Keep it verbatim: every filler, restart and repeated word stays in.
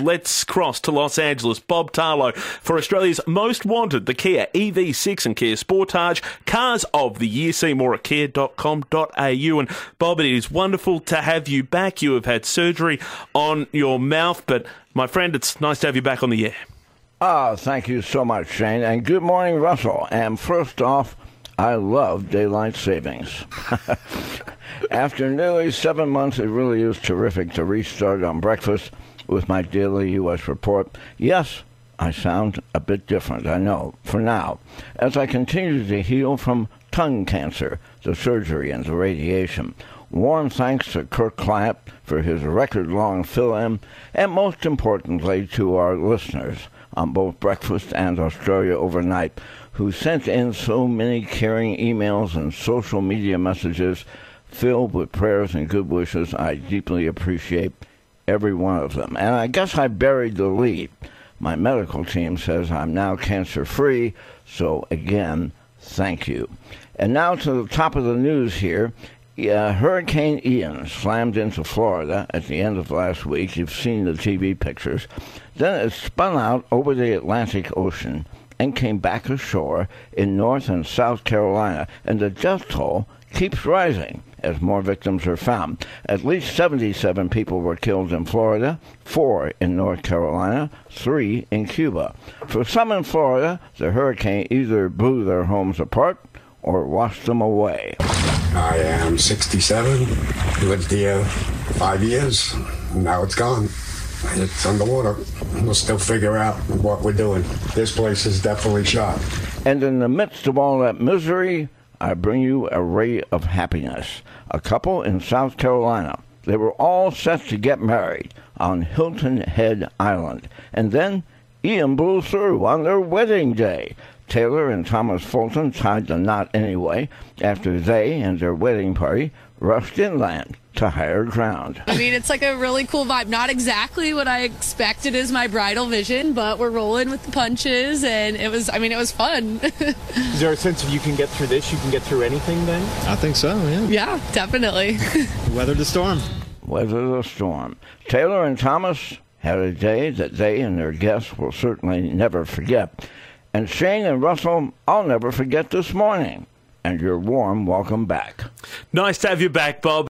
let's cross to Los Angeles. Bob Tarlow for Australia's Most Wanted, the Kia E V six and Kia Sportage Cars of the Year. See more at kia dot com dot a u. And Bob, it is wonderful to have you back. You have had surgery on your mouth, but my friend, it's nice to have you back on the air. Oh, thank you so much, Shane. And good morning, Russell. And first off, I love daylight savings. After nearly seven months, it really is terrific to restart on breakfast with my daily U S report. Yes, I sound a bit different, I know, for now, as I continue to heal from tongue cancer, the surgery, and the radiation. Warm thanks to Kirk Clapp for his record-long fill-in, and most importantly to our listeners on both Breakfast and Australia Overnight, who sent in so many caring emails and social media messages filled with prayers and good wishes. I deeply appreciate every one of them. And I guess I buried the lead. My medical team says I'm now cancer-free, so again, thank you. And now to the top of the news here. Uh, Hurricane Ian slammed into Florida at the end of last week. You've seen the T V pictures. Then it spun out over the Atlantic Ocean and came back ashore in North and South Carolina. And the death toll keeps rising as more victims are found. At least seventy-seven people were killed in Florida, four in North Carolina, three in Cuba. For some in Florida, the hurricane either blew their homes apart or washed them away. I am sixty-seven, lived here five years, now it's gone. It's underwater. We'll still figure out what we're doing. This place is definitely shot. And in the midst of all that misery, I bring you a ray of happiness. A couple in South Carolina. They were all set to get married on Hilton Head Island. And then Ian blew through on their wedding day. Taylor and Thomas Fulton tied the knot anyway after they and their wedding party rushed inland to higher ground. I mean, it's like a really cool vibe. Not exactly what I expected as my bridal vision, but we're rolling with the punches, and it was, I mean, it was fun. Is there a sense if you can get through this, you can get through anything then? I think so, yeah. Yeah, definitely. Weather the storm. Weather the storm. Taylor and Thomas had a day that they and their guests will certainly never forget. And Shane and Russell, I'll never forget this morning. And your warm welcome back. Nice to have you back, Bob.